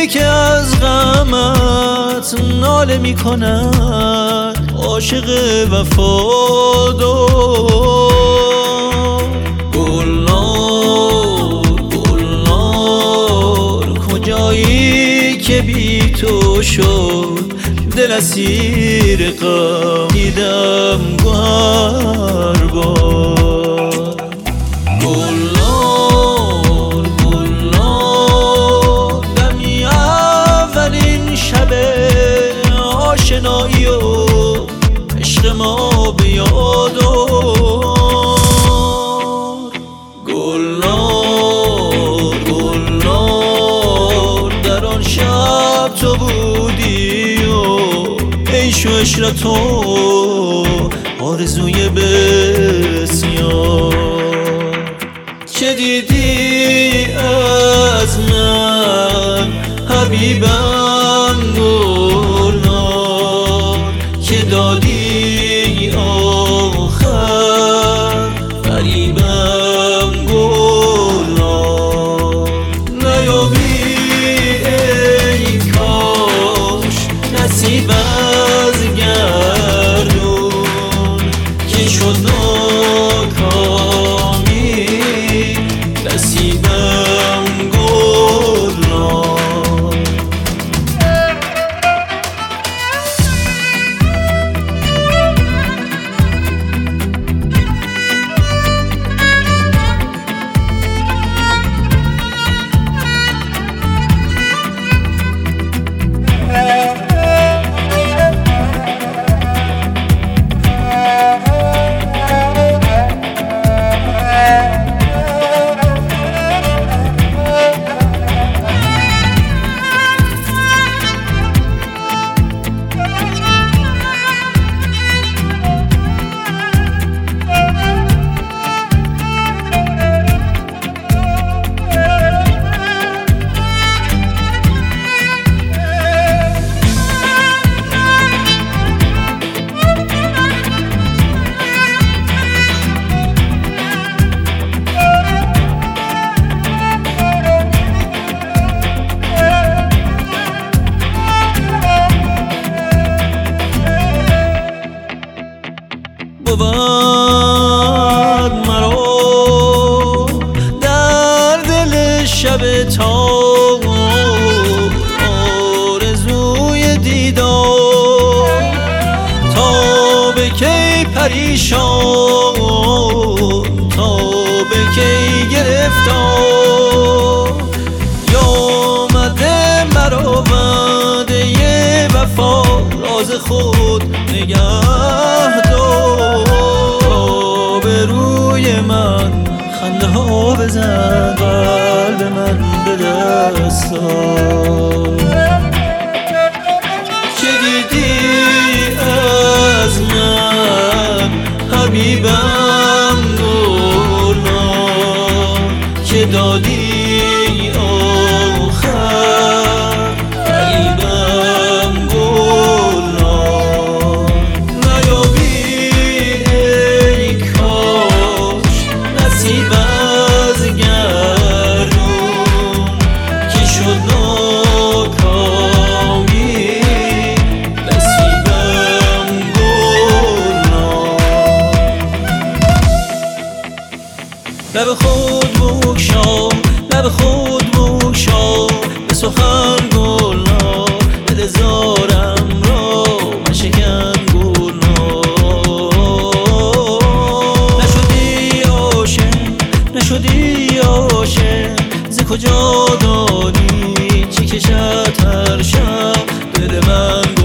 که از غمت ناله میکنن، عاشق وفادار. گلنار گلنار کجایی که بی تو شد دل اسیر غم دیدم گوهر بار. گلنار گلنار دمی اولین شب آشنایی و عشق ما به یاد آور. گلنار گلنار در آن شب تو بودی و عیش و عشرت و آرزوی بسیار. چه دیدی از من حبیبم گلنار، که دادی آخر فریبم گلنار. نیابی ای کاش نصیب از گردون که شد ناکامی نصیبم گلنار. بود مرا در دل شب تار آرزوی دیدار، تا به کی پریشان تا به کی گرفتار. آمده مرا وعده وفا راز خود نگه دار. به روی من خنده ها بزن قلب من به دست آر. چه دیدی از من حبیبم گلنار، که دادی آخر فریبم گلنار. نیابی ای کاش نصیب از گردون که شد ناکامی نصیبم گلنار. لب خود بگشا لب خود بگشا به سخن گلنار، دل زارم را مشکن گلنار. نشدی عاشق ز کجا دانی چی کشد هر شب دل من